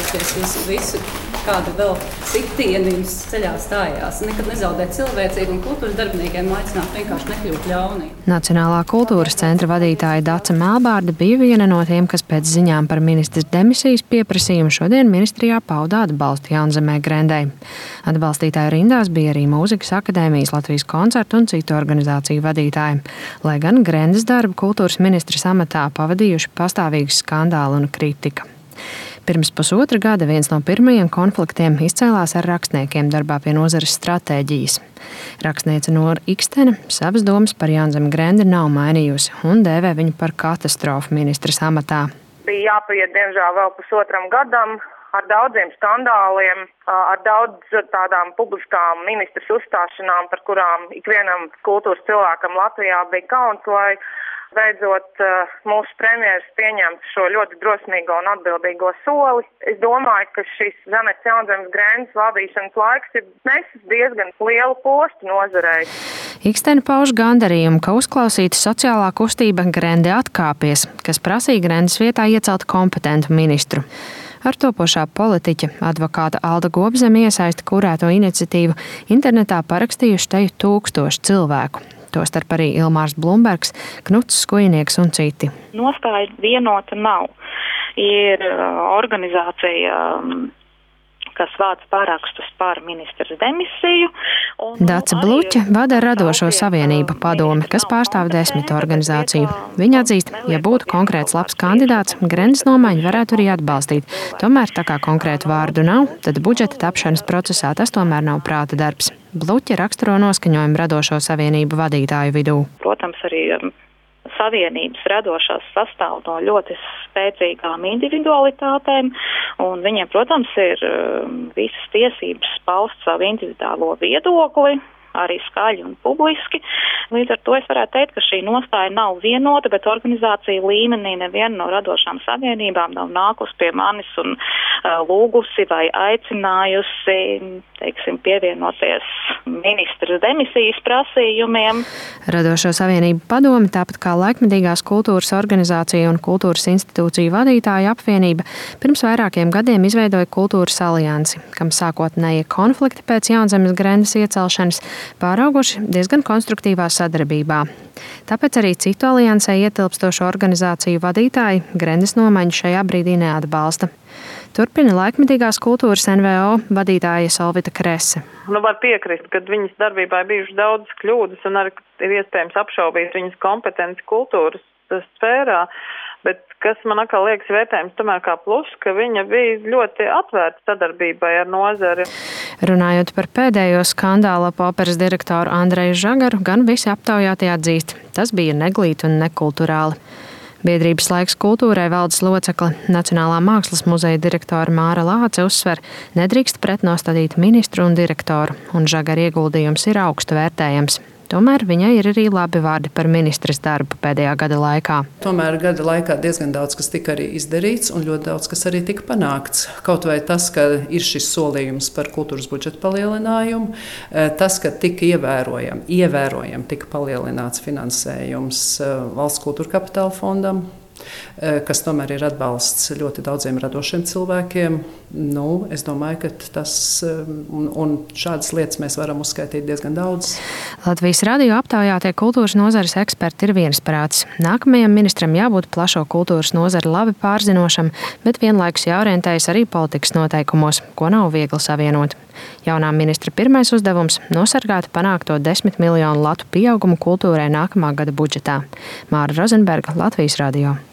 neuztraukties uz visu, kādu vēl sitienu jums ceļā stājās. Nekad nezaudēt cilvēcību un kultūras darbiniekiem aicināt vienkārši nekļūt ļauni. Nacionālā kultūras centra vadītāja Dace Melbārde bija viena no tiem, kas pēc ziņām par ministres demisijas pieprasījumu šodien ministrijā pauda atbalstu Jaunzemē Grendei. Atbalstītāju rindās bija arī Mūzikas akadēmijas, Latvijas koncertu un citu organizāciju vadītāji, lai gan Grendes darbu kultūras ministres amatā pavadījuši pastāvīgi skandāli un kritika. Pirms pusotra gada viens no pirmajiem konfliktiem izcēlās ar rakstniekiem darbā pie nozares stratēģijas. Rakstniece Nora Ikstene savas domas par Jaunzemi Grendi nav mainījusi un dēvē viņu par katastrofu ministres amatā. Bija jāpaiet, diemžēl, vēl pusotram gadam ar daudziem skandāliem, ar daudz tādām publiskām ministras uzstāšanām, par kurām ikvienam kultūras cilvēkam Latvijā bija kauns, lai beidzot mūsu premjeras pieņemtu šo ļoti drosmīgo un atbildīgo soli. Es domāju, ka šis Žanetes Jaunzemes Grendes valdīšanas laiks ir nesis diezgan lielu postu nozarei. Ikstene pauž gandarījumu, ka uzklausīta sociālā kustība Grende atkāpies, kas prasīja Grendes vietā iecelt kompetentu ministru. Ar topošā politiķa advokāta Alda Gobzeme iesaista kurēto iniciatīvu internetā parakstījuši teju 1000 cilvēku. Tostarp arī Ilmārs Blumbergs, Knuts Skujnieks un citi. Nostāja vienota nav. Ir organizācija, kas vāc parakstus par ministres demisiju. Dace Bluķe vada Radošo savienību padomi, kas pārstāv 10 organizāciju. Viņa atzīst, ja būtu konkrēts labs kandidāts, Grendes nomaiņu varētu arī atbalstīt. Tomēr, tā kā konkrētu vārdu nav, tad budžeta tapšanas procesā tas tomēr nav prāta darbs. Bluķe raksturo noskaņojumu Radošo savienību vadītāju vidū. Protams, arī savienības radošās sastāv no ļoti spēcīgām individualitātēm, un viņiem, protams, ir visas tiesības paust savu individuālo viedokli, arī skaļi un publiski. Līdz ar to es varētu teikt, ka šī nostāja nav vienota, bet organizācija līmenī neviena no radošām savienībām nav nākus pie manis un lūgusi vai aicinājusi, teiksim, pievienoties ministras demisijas prasījumiem. Radošo savienību padomi, tāpat kā Laikmetīgās kultūras organizācija un kultūras institūciju vadītāju apvienība, pirms vairākiem gadiem izveidoja kultūras aliansi, kam sākotnēji konflikti pēc Jaunzemes Grendes iecelšanas pārauguši diezgan konstruktīvā sadarbībā. Tāpēc arī citu aliansē ietilpstošo organizāciju vadītāji Grendes nomaiņu šajā brīdī neatbalsta. Turpina Laikmetīgās kultūras NVO vadītāja Solvita Krese. Var piekrist, ka viņas darbībā ir bijušas daudz kļūdas un arī ir iespējams apšaubīt viņas kompetenci kultūras sfērā. Bet kas man atkal liekas vērtējums tomēr kā plus, ka viņa bija ļoti atvērta sadarbībai ar nozari. Runājot par pēdējo skandālu ap operas direktoru Andreju Žagaru, gan visi aptaujātie atzīst, tas bija neglīti un nekulturāli. Biedrības Laiks kultūrai valdes locekle, Nacionālā mākslas muzeja direktore Māra Lāce uzsver, nedrīkst pretnostatīt ministru un direktoru, un Žagara ieguldījums ir augstu vērtējams. Tomēr viņai ir arī labi vārdi par ministres darbu pēdējā gada laikā. Tomēr gada laikā diezgan daudz, kas tika arī izdarīts un ļoti daudz, kas arī tika panākts. Kaut vai tas, ka ir šis solījums par kultūras budžeta palielinājumu, tas, ka tika ievērojami tika palielināts finansējums Valsts kultūra kapitāla fondam, kas tomēr ir atbalsts ļoti daudziem radošiem cilvēkiem. Es domāju, ka tas un šādas lietas mēs varam uzskaitīt diezgan daudz. Latvijas radio aptaujātie kultūras nozares eksperti ir viensprātis. Nākamajam ministram jābūt plašo kultūras nozari labi pārzinošam, bet vienlaikus jāorientējas arī politikas noteikumos, ko nav viegli savienot. Jaunā ministra pirmais uzdevums – nosargāt panākto 10 miljonu latu pieaugumu kultūrai nākamā gada budžetā. Māra Rozenberga, Latvijas radio.